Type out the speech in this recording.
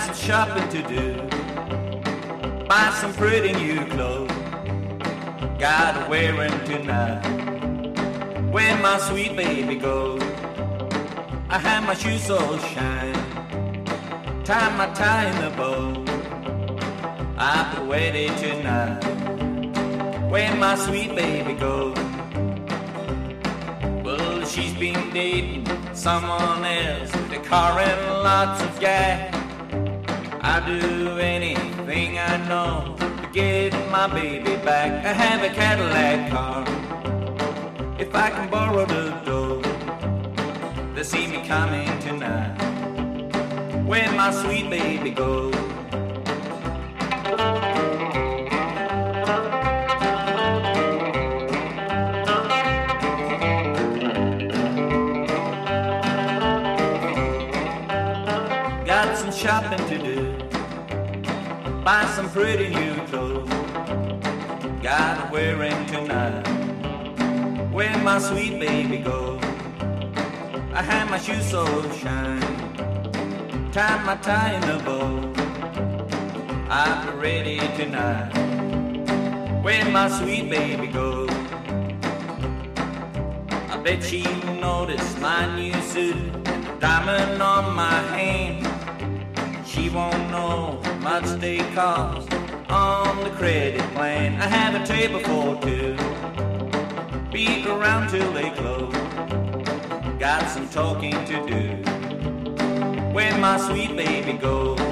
some shopping to do. Buy some pretty new clothes. Gotta wear 'em tonight. Where my sweet baby goes, I have my shoes so shine. Tie my tie in the bow. I'll be ready tonight. Where my sweet baby goes. Well, she's been dating someone else, the car and lots of gas. I'll do anything I know to get my baby back. I have a Cadillac car. If I can borrow the dough, they see me coming tonight. Where my sweet baby goes. Got some shopping to do. Buy some pretty new clothes. Gotta wear 'em tonight. Where my sweet baby goes. I have my shoes so shine. Tie my tie in a bow. I'll be ready tonight. Where my sweet baby goes. I bet she noticed my new suit, diamond on my hand. She won't know how much they cost on the credit plan. I have a table for two. Beat around till they close. Got some talking to do. Where my sweet baby goes.